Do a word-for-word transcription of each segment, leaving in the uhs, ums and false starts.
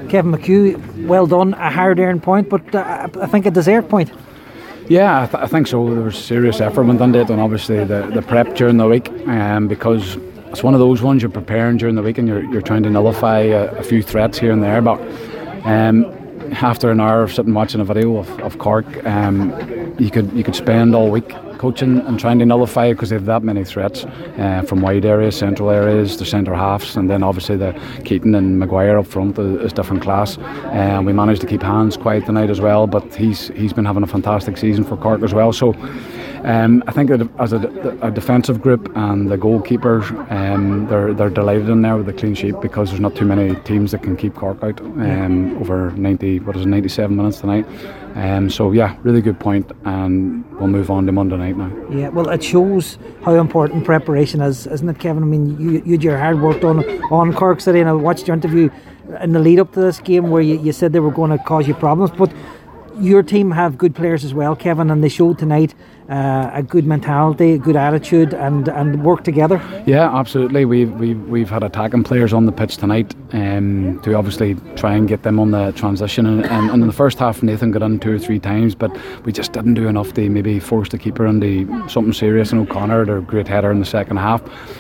Kevin McHugh, well done, a hard-earned point, but uh, I think a deserved point. Yeah, I, th- I think so. There was serious effort went into it, and obviously the, the prep during the week, um, because it's one of those ones you're preparing during the week and you're you're trying to nullify a, a few threats here and there. But um, after an hour of sitting watching a video of, of Cork, um, you could you could spend all week coaching and trying to nullify it, because they have that many threats uh, from wide areas, central areas, the centre halves, and then obviously the Keaton and Maguire up front is, is different class. And uh, we managed to keep hands quiet tonight as well, but he's he's been having a fantastic season for Cork as well. So um, I think that as a, a defensive group and the goalkeepers, um, they're they're delighted in there with the clean sheet, because there's not too many teams that can keep Cork out um, over ninety, what is it, ninety-seven minutes tonight. Um, so yeah, really good point, and we'll move on to Monday night now. Yeah, well, it shows how important preparation is, isn't it, Kevin? I mean, you you had your hard work done on Cork City, and I watched your interview in the lead up to this game where you, you said they were going to cause you problems, but your team have good players as well, Kevin, and they showed tonight uh, a good mentality, a good attitude, and, and work together. Yeah, absolutely. We've we've we've had attacking players on the pitch tonight, um, to obviously try and get them on the transition. And, and, and in the first half, Nathan got in two or three times, but we just didn't do enough to maybe force the keeper into something serious. And O'Connor, their great header in the second half,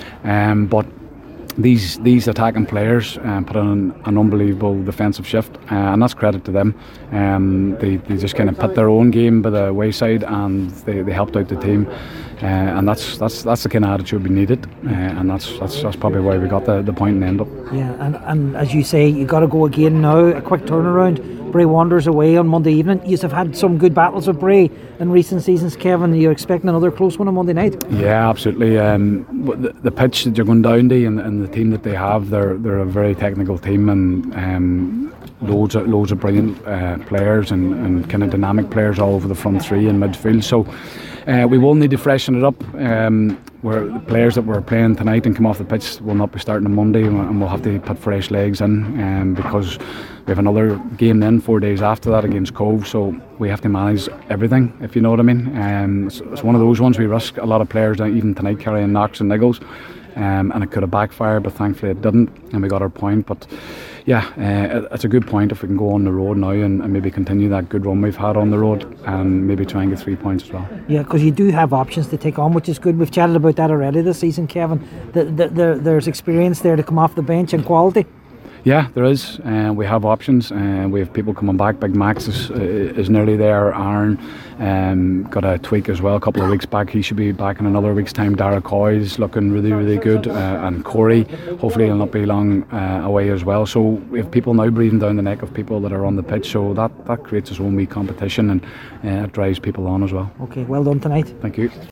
um, but. These these attacking players uh, put in an unbelievable defensive shift, uh, and that's credit to them. Um, they, they just kind of put their own game by the wayside, and they, they helped out the team, uh, and that's that's that's the kind of attitude we needed, uh, and that's that's that's probably why we got the, the point and end up. Yeah, and, and as you say, you got to go again now. A quick turnaround. Bray Wanderers away on Monday evening. You have had some good battles with Bray in recent seasons, Kevin. You're expecting another close one on Monday night? Yeah, absolutely. Um, the, the pitch that you're going down to, and, and the team that they have, they're they're a very technical team, and um, loads of loads of brilliant uh, players and, and kind of dynamic players all over the front three and midfield. So uh, we will need to freshen it up. Um, where the players that were playing tonight and come off the pitch will not be starting on Monday, and we'll have to put fresh legs in, um, because we have another game then four days after that against Cove, so we have to manage everything, if you know what I mean. Um, it's, it's one of those ones we risk a lot of players even tonight carrying knocks and niggles, um, and it could have backfired, but thankfully it didn't, and we got our point. But yeah, uh, it's a good point if we can go on the road now and, and maybe continue that good run we've had on the road, and maybe try and get three points as well. Yeah, because you do have options to take on, which is good. We've chatted about that already this season, Kevin. The, the, the, there's experience there to come off the bench and quality. Yeah, there is. Uh, we have options. Uh, we have people coming back. Big Max is, uh, is nearly there. Aaron um, got a tweak as well a couple of weeks back. He should be back in another week's time. Dara Coy is looking really, really good. Uh, and Corey, hopefully he'll not be long uh, away as well. So we have people now breathing down the neck of people that are on the pitch. So that, that creates its own wee competition, and uh, it drives people on as well. Okay, well done tonight. Thank you.